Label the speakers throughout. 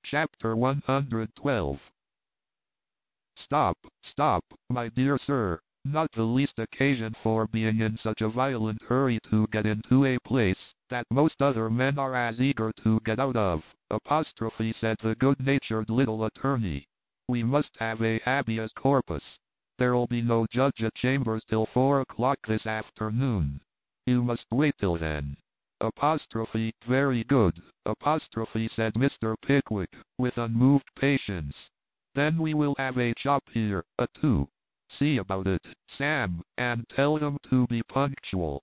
Speaker 1: Chapter 112. Stop, my dear sir. Not the least occasion for being in such a violent hurry to get into a place that most other men are as eager to get out of, said the good-natured little attorney. We must have a habeas corpus. There'll be no judge at chambers till 4 o'clock this afternoon. You must wait till then. Very good, said Mr. Pickwick, with unmoved patience. Then we will have a chop here, too. See about it, Sam, and tell them to be punctual.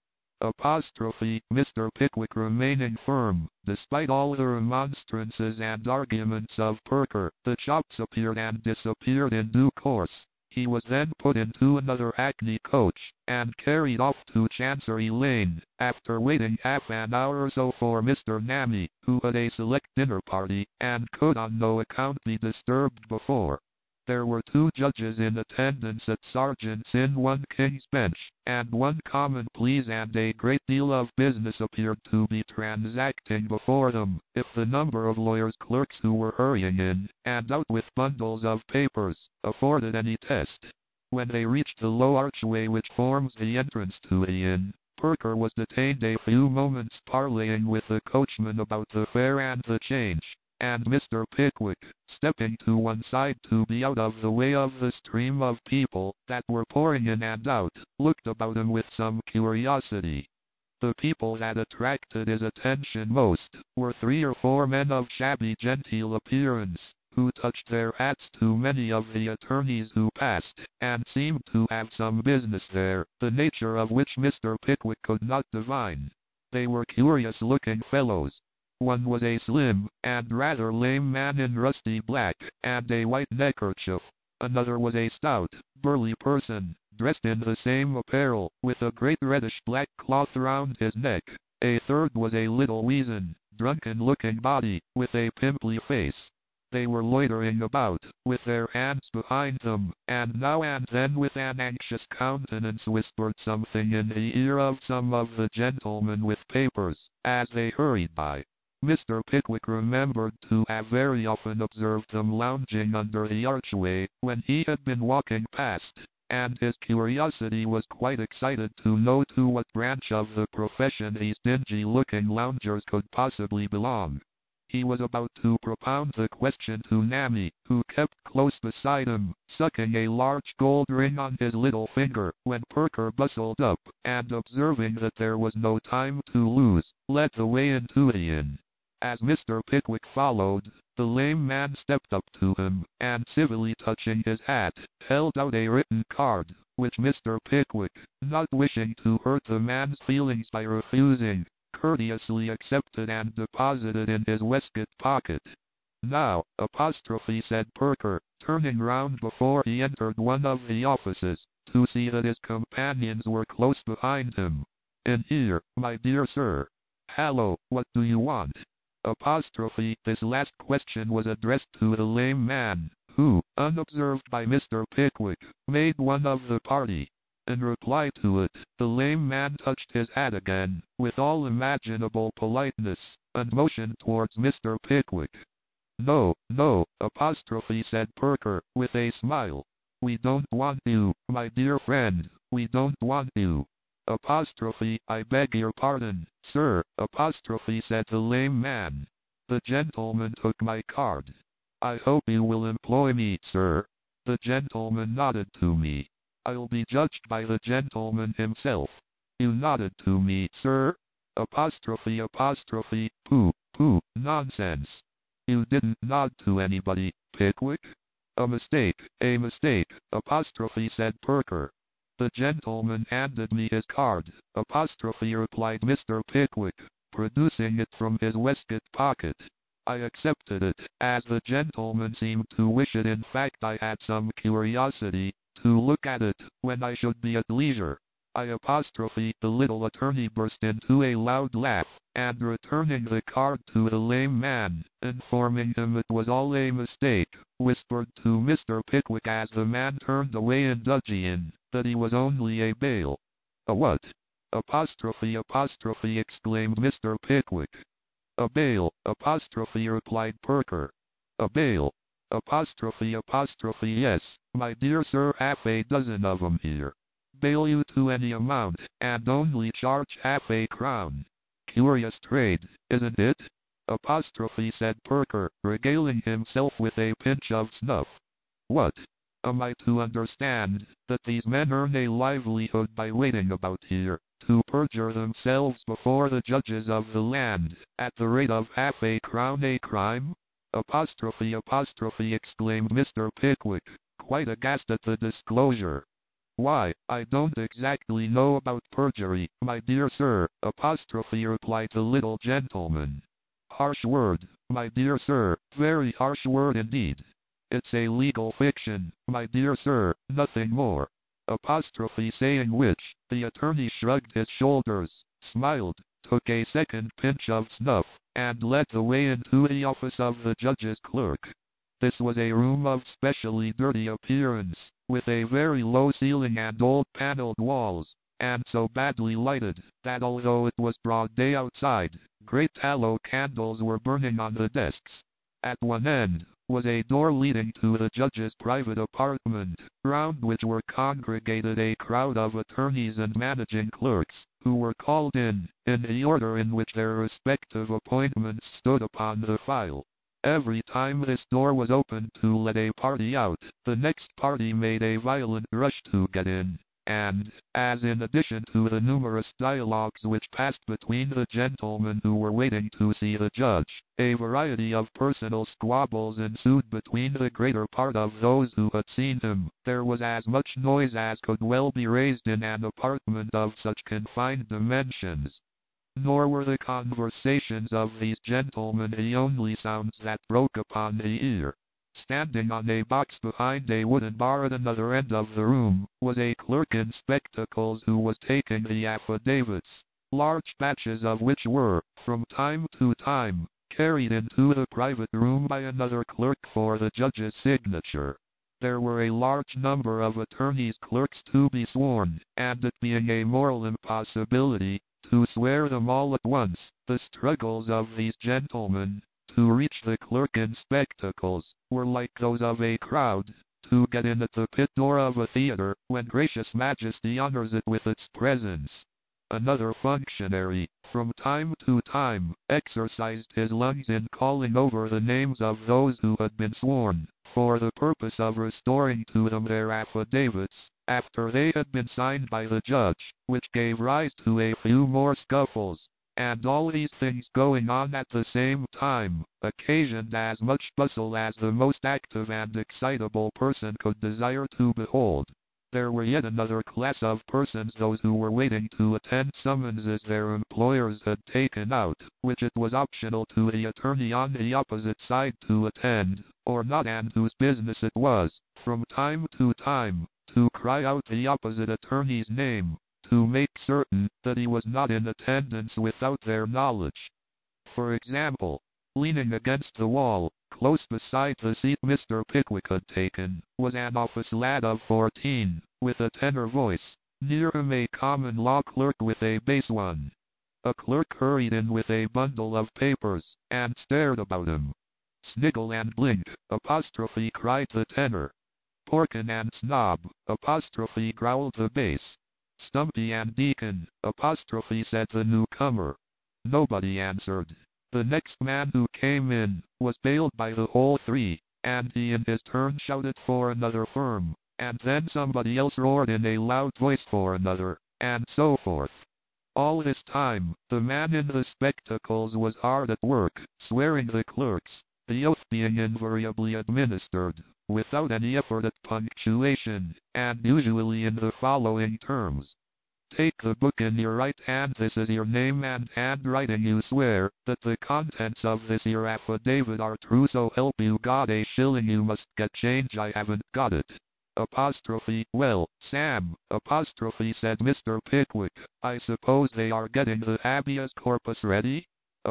Speaker 1: Mr. Pickwick remaining firm, despite all the remonstrances and arguments of Perker, the chops appeared and disappeared in due course. He was then put into another hackney coach, and carried off to Chancery Lane, after waiting half an hour or so for Mr. Nammy, who had a select dinner party, and could on no account be disturbed before. There were 2 judges in attendance at Sergeant's Inn, 1 King's Bench, and 1 Common Pleas, and a great deal of business appeared to be transacting before them, if the number of lawyers' clerks who were hurrying in and out with bundles of papers afforded any test. When they reached the low archway which forms the entrance to the inn, Perker was detained a few moments parleying with the coachman about the fare and the change, and Mr. Pickwick, stepping to one side to be out of the way of the stream of people that were pouring in and out, looked about him with some curiosity. The people that attracted his attention most were 3 or 4 men of shabby genteel appearance, who touched their hats to many of the attorneys who passed, and seemed to have some business there, the nature of which Mr. Pickwick could not divine. They were curious-looking fellows. One was a slim and rather lame man in rusty black and a white neckerchief. Another was a stout, burly person, dressed in the same apparel, with a great reddish-black cloth round his neck. A third was a little weazen, drunken-looking body, with a pimply face. They were loitering about, with their hands behind them, and now and then with an anxious countenance whispered something in the ear of some of the gentlemen with papers, as they hurried by. Mr. Pickwick remembered to have very often observed them lounging under the archway when he had been walking past, and his curiosity was quite excited to know to what branch of the profession these dingy-looking loungers could possibly belong. He was about to propound the question to Nammy, who kept close beside him, sucking a large gold ring on his little finger, when Perker bustled up, and observing that there was no time to lose, led the way into the inn. As Mr. Pickwick followed, the lame man stepped up to him, and civilly touching his hat, held out a written card, which Mr. Pickwick, not wishing to hurt the man's feelings by refusing, courteously accepted and deposited in his waistcoat pocket. Now, said Perker, turning round before he entered one of the offices, to see that his companions were close behind him. In here, my dear sir. Hallo, what do you want? This last question was addressed to the lame man, who, unobserved by Mr. Pickwick, made one of the party. In reply to it, the lame man touched his hat again, with all imaginable politeness, and motioned towards Mr. Pickwick. No, said Perker, with a smile. We don't want you, my dear friend, we don't want you. I beg your pardon, sir, said the lame man. The gentleman took my card. I hope you will employ me, sir. The gentleman nodded to me. I'll be judged by the gentleman himself. You nodded to me, sir? Pooh, nonsense. You didn't nod to anybody, Pickwick? A mistake, said Perker. The gentleman handed me his card, replied Mr. Pickwick, producing it from his waistcoat pocket. I accepted it, as the gentleman seemed to wish it. In fact, I had some curiosity to look at it when I should be at leisure. The little attorney burst into a loud laugh, and returning the card to the lame man, informing him it was all a mistake, whispered to Mr. Pickwick as the man turned away in dudgeon, that he was only a bail. A what? Exclaimed Mr. Pickwick. A bail, replied Perker. A bail. Yes, my dear sir, half a dozen of 'em here. Bail you to any amount, and only charge half a crown. Curious trade, isn't it? Said Perker, regaling himself with a pinch of snuff. What? Am I to understand that these men earn a livelihood by waiting about here, to perjure themselves before the judges of the land, at the rate of half a crown a crime? Exclaimed Mr. Pickwick, quite aghast at the disclosure. Why, I don't exactly know about perjury, my dear sir, replied the little gentleman. Harsh word, my dear sir, very harsh word indeed. It's a legal fiction, my dear sir, nothing more. Saying which, the attorney shrugged his shoulders, smiled, took a second pinch of snuff, and led the way into the office of the judge's clerk. This was a room of specially dirty appearance, with a very low ceiling and old paneled walls, and so badly lighted, that although it was broad day outside, great tallow candles were burning on the desks. At one end was a door leading to the judge's private apartment, round which were congregated a crowd of attorneys and managing clerks, who were called in the order in which their respective appointments stood upon the file. Every time this door was opened to let a party out, the next party made a violent rush to get in. And, as in addition to the numerous dialogues which passed between the gentlemen who were waiting to see the judge, a variety of personal squabbles ensued between the greater part of those who had seen him. There was as much noise as could well be raised in an apartment of such confined dimensions. Nor were the conversations of these gentlemen the only sounds that broke upon the ear. Standing on a box behind a wooden bar at another end of the room, was a clerk in spectacles who was taking the affidavits, large batches of which were, from time to time, carried into the private room by another clerk for the judge's signature. There were a large number of attorneys' clerks to be sworn, and it being a moral impossibility to swear them all at once, the struggles of these gentlemen to reach the clerk in spectacles were like those of a crowd to get in at the pit door of a theater when gracious majesty honors it with its presence. Another functionary, from time to time, exercised his lungs in calling over the names of those who had been sworn, for the purpose of restoring to them their affidavits, after they had been signed by the judge, which gave rise to a few more scuffles. And all these things going on at the same time, occasioned as much bustle as the most active and excitable person could desire to behold. There were yet another class of persons, those who were waiting to attend summonses their employers had taken out, which it was optional to the attorney on the opposite side to attend, or not, and whose business it was, from time to time, to cry out the opposite attorney's name, to make certain that he was not in attendance without their knowledge. For example, leaning against the wall, close beside the seat Mr. Pickwick had taken, was an office lad of 14, with a tenor voice, near him a common law clerk with a bass one. A clerk hurried in with a bundle of papers, and stared about him. Sniggle and blink, cried the tenor. Porkin and snob, growled the bass. Stumpy and Deacon, said the newcomer. Nobody answered. The next man who came in was bailed by the whole three, and he in his turn shouted for another firm, and then somebody else roared in a loud voice for another, and so forth. All this time, the man in the spectacles was hard at work, swearing the clerks, the oath being invariably administered, without any effort at punctuation, and usually in the following terms. Take the book in your right hand, this is your name and handwriting, you swear that the contents of this your affidavit are true, so help you God, a shilling you must get change, I haven't got it. Well, Sam, said Mr. Pickwick, I suppose they are getting the habeas corpus ready?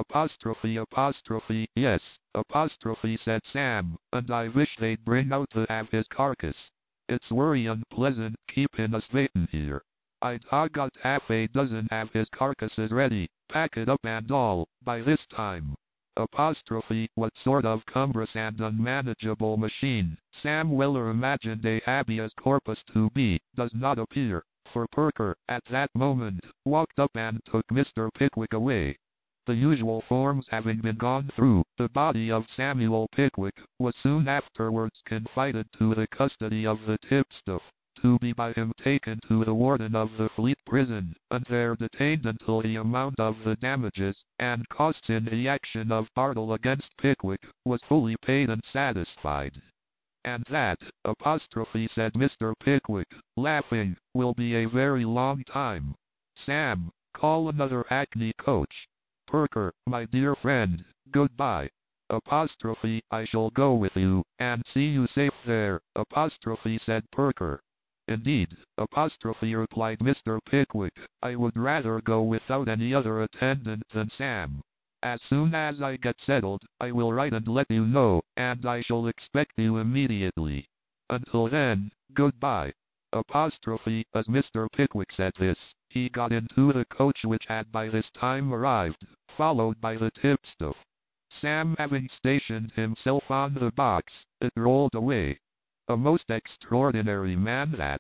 Speaker 1: Yes, said Sam, and I wish they'd bring out the have his carcass. It's worry unpleasant keeping us waitin' here. I'd ha' got half a dozen have his carcasses ready, pack it up and all, by this time. What sort of cumbrous and unmanageable machine Sam Weller imagined a habeas corpus to be does not appear, for Perker, at that moment, walked up and took Mr. Pickwick away. The usual forms having been gone through, the body of Samuel Pickwick was soon afterwards confided to the custody of the tipstaff, to be by him taken to the warden of the Fleet Prison, and there detained until the amount of the damages and costs in the action of Bartle against Pickwick was fully paid and satisfied. And that, said Mr. Pickwick, laughing, will be a very long time. Sam, call another hackney coach. Perker, my dear friend, goodbye. I shall go with you, and see you safe there, said Perker. Indeed, replied Mr. Pickwick, I would rather go without any other attendant than Sam. As soon as I get settled, I will write and let you know, and I shall expect you immediately. Until then, goodbye. As Mr. Pickwick said this, he got into the coach which had by this time arrived, followed by the tipstaff. Sam having stationed himself on the box, it rolled away. A most extraordinary man that.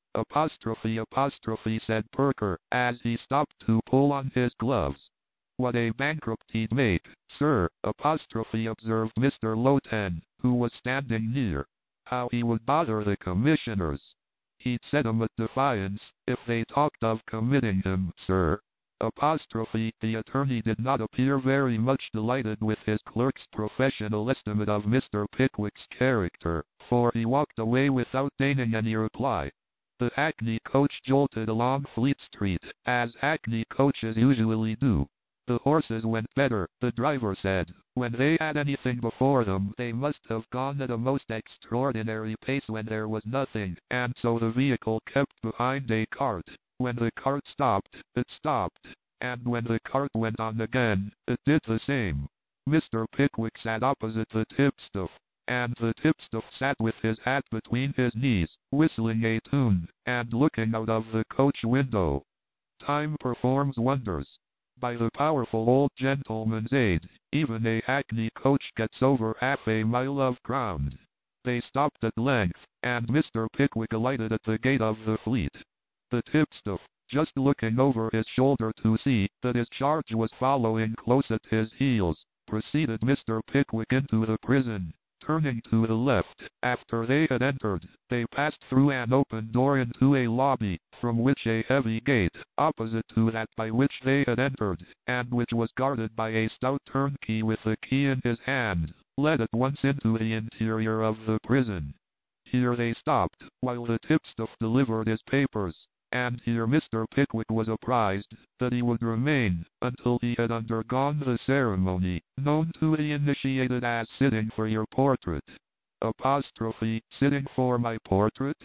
Speaker 1: Said Perker, as he stopped to pull on his gloves. What a bankrupt he'd make, sir, observed Mr. Lowten, who was standing near. How he would bother the commissioners. He'd set 'em at defiance, if they talked of committing him, sir. The attorney did not appear very much delighted with his clerk's professional estimate of Mr. Pickwick's character, for he walked away without deigning any reply. The hackney coach jolted along Fleet Street, as hackney coaches usually do. The horses went better, the driver said. When they had anything before them, they must have gone at a most extraordinary pace when there was nothing, and so the vehicle kept behind a cart. When the cart stopped, it stopped, and when the cart went on again, it did the same. Mr. Pickwick sat opposite the tipstaff, and the tipstaff sat with his hat between his knees, whistling a tune, and looking out of the coach window. Time performs wonders. By the powerful old gentleman's aid, even a hackney coach gets over half a mile of ground. They stopped at length, and Mr. Pickwick alighted at the gate of the Fleet. The tipstaff, just looking over his shoulder to see that his charge was following close at his heels, preceded Mr. Pickwick into the prison. Turning to the left, after they had entered, they passed through an open door into a lobby, from which a heavy gate, opposite to that by which they had entered, and which was guarded by a stout turnkey with a key in his hand, led at once into the interior of the prison. Here they stopped, while the tipstaff delivered his papers, and here Mr. Pickwick was apprised that he would remain until he had undergone the ceremony, known to the initiated as sitting for your portrait. Sitting for my portrait?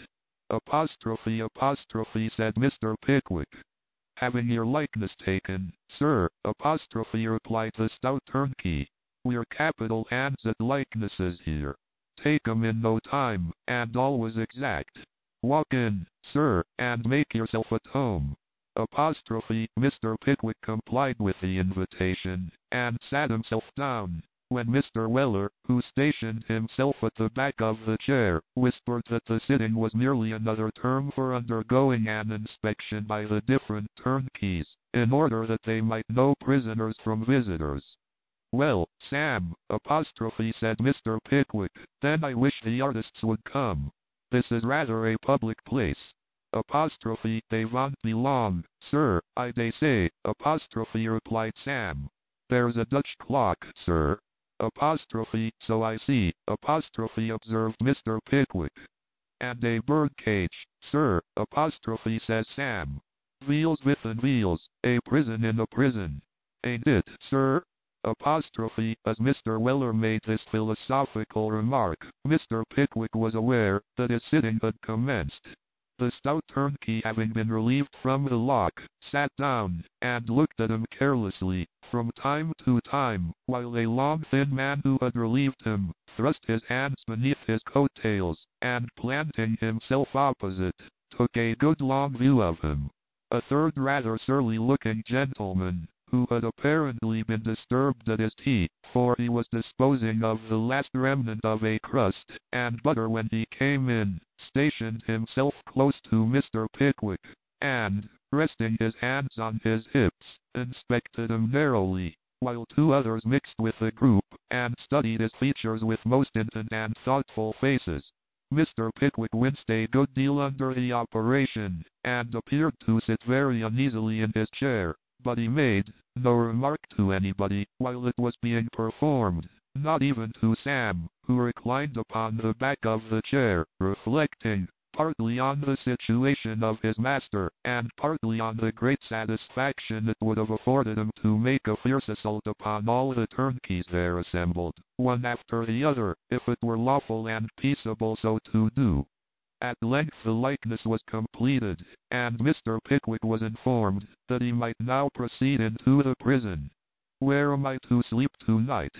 Speaker 1: Said Mr. Pickwick. Having your likeness taken, sir, replied the stout turnkey. We're capital hands at likenesses here. Take 'em in no time, and always exact. Walk in, sir, and make yourself at home. Mr. Pickwick complied with the invitation, and sat himself down, when Mr. Weller, who stationed himself at the back of the chair, whispered that the sitting was merely another term for undergoing an inspection by the different turnkeys, in order that they might know prisoners from visitors. Well, Sam, said Mr. Pickwick, then I wish the artists would come. This is rather a public place. They won't be long, sir, I dey say, replied Sam. There's a Dutch clock, sir. So I see, observed Mr. Pickwick. And a bird cage, sir, says Sam. Wheels within wheels, a prison in a prison. Ain't it, sir? As Mr. Weller made this philosophical remark, Mr. Pickwick was aware that his sitting had commenced. The stout turnkey, having been relieved from the lock, sat down, and looked at him carelessly, from time to time, while a long thin man who had relieved him, thrust his hands beneath his coat-tails, and planting himself opposite, took a good long view of him. A third rather surly-looking gentleman, who had apparently been disturbed at his tea, for he was disposing of the last remnant of a crust and butter when he came in, stationed himself close to Mr. Pickwick, and, resting his hands on his hips, inspected him narrowly, while two others mixed with the group, and studied his features with most intent and thoughtful faces. Mr. Pickwick winced a good deal under the operation, and appeared to sit very uneasily in his chair, but he made no remark to anybody while it was being performed, not even to Sam, who reclined upon the back of the chair, reflecting, partly on the situation of his master, and partly on the great satisfaction it would have afforded him to make a fierce assault upon all the turnkeys there assembled, one after the other, if it were lawful and peaceable so to do. At length the likeness was completed, and Mr. Pickwick was informed that he might now proceed into the prison. "Where am I to sleep tonight?"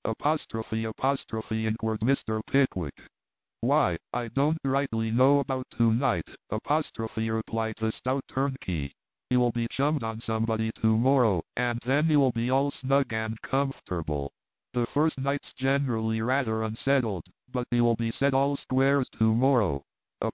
Speaker 1: inquired Mr. Pickwick. "Why, I don't rightly know about tonight," replied the stout turnkey. "You will be chummed on somebody tomorrow, and then you will be all snug and comfortable. The first night's generally rather unsettled, but you will be set all squares tomorrow."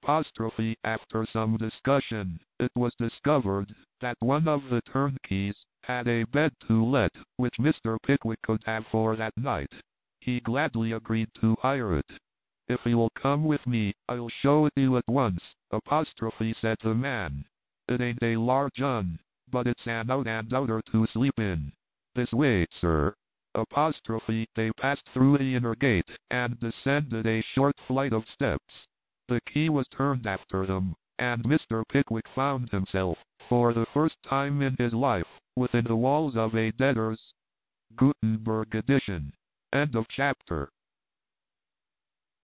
Speaker 1: After some discussion, it was discovered that one of the turnkeys had a bed to let, which Mr. Pickwick could have for that night. He gladly agreed to hire it. "If you will come with me, I'll show it you at once," said the man. "It ain't a large un, but it's an out-and-outer to sleep in. This way, sir." They passed through the inner gate, and descended a short flight of steps. The key was turned after them, and Mr. Pickwick found himself, for the first time in his life, within the walls of a debtor's. Gutenberg edition. End of chapter.